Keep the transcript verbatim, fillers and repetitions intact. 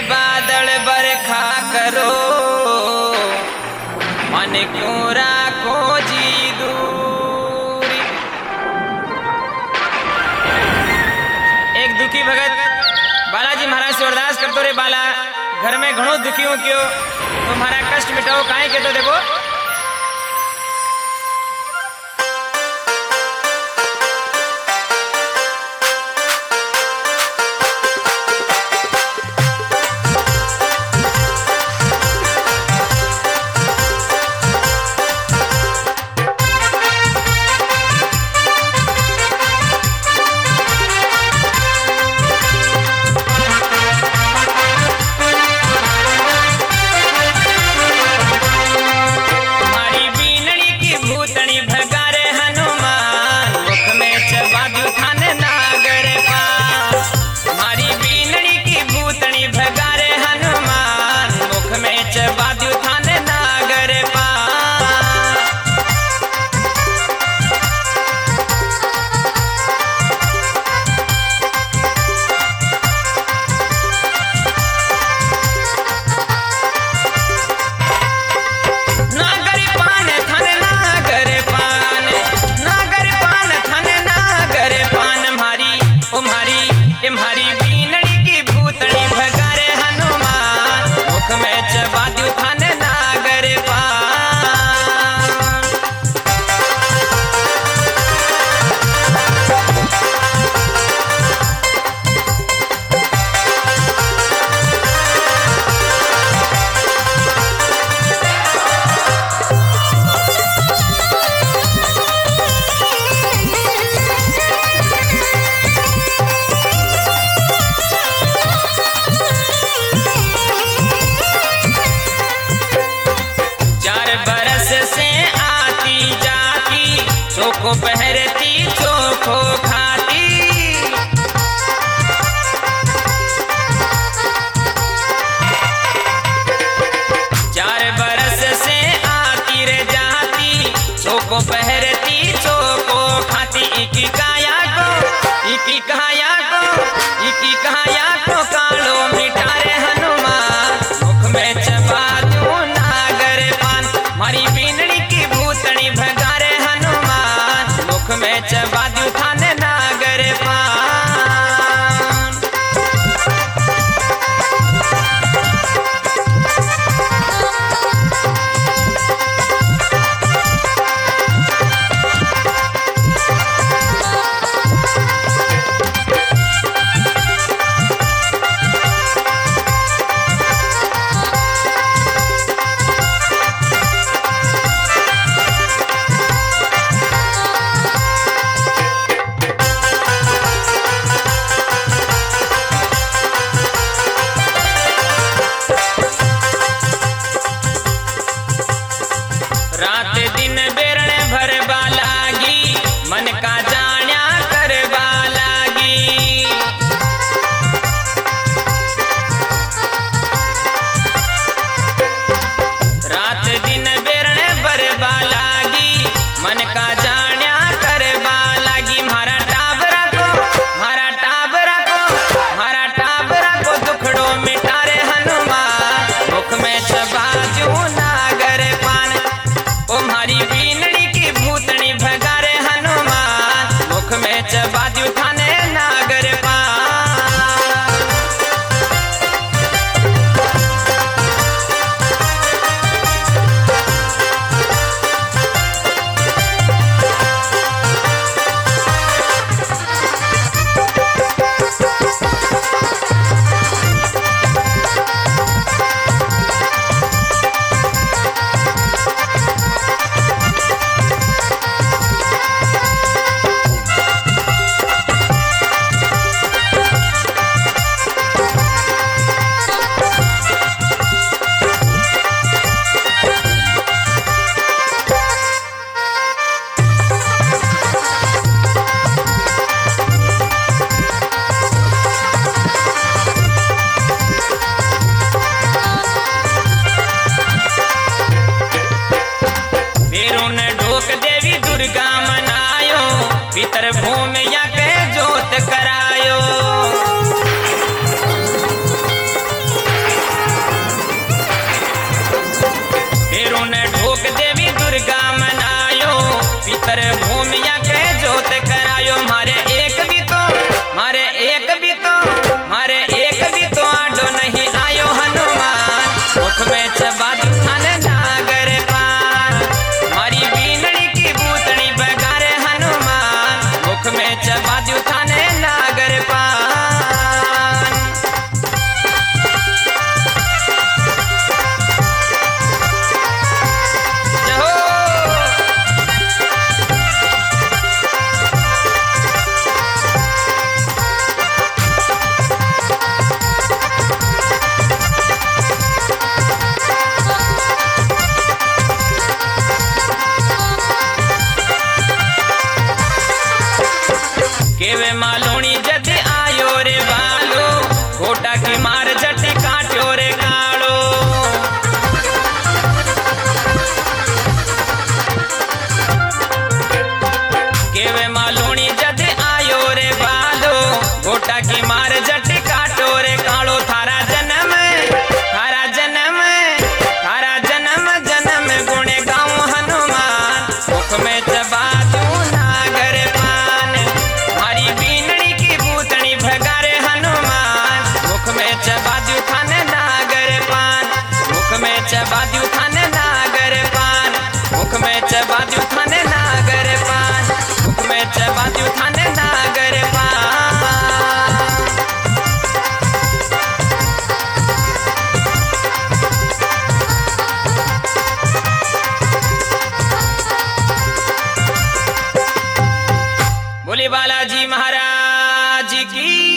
बादल बरखा करो, मन क्यों राखो जी दूरी। एक दुखी भगत बालाजी महाराज से अरदास करतो रे बाला, घर में घणो दुखी हूं क्यों, तुम्हारा कष्ट मिटाओ काहे के। तो देखो चोखो पहरती चोखो खाती, चार बरस से आती रे जाती, चोखो पहरती चोखो खाती। इकी काया को इकी काया को इकी काया को कालो मिठारे हनुमान, मुख में चबा दूं नागर पान। मारी बीनड़ी की भूतड़ी भगारे में चबा दूं थाने नागर पान। रात दिन बेरणे भरबा लागी, मन का जाण्या करबा लागी। रात दिन बेरणे भरबा लागी, मन का जाण्या करबा लागी। मारा टाबरा को मारा टाबरा को मारा टाबरा को दुखड़ो मिटारे हनुमान, मुख में चबा दूं नागर पान। मारी बीनड़ी की भूतड़ी भगारे हनुमान, मुख में चबा दूं थाने नागर पान। भीतर भूमिया के जोत करायो। बाजू थाने नागर पान। जहो केवे मालोनी जद आयो रे बालो, खोटा की मार जट काट्यो रे कालो। केवे मालोनी जद आयो रे बालो, खोटा की मार जट काटो रे कालो। थारा जन्म थारा जन्म थारा जन्म जन्म गुणे गाँव हनुमान, मुख में चबादू नागर पान। मारी बीनड़ी की भूतनी भगारे हनुमान, मुख में चबादू थाने नागर पान। मुख में चबादू थाने नागर पान। मुख में चबादू थाने नागर पान। मुख में चबादू थाने नागर पान। बोले बालाजी महाराज की।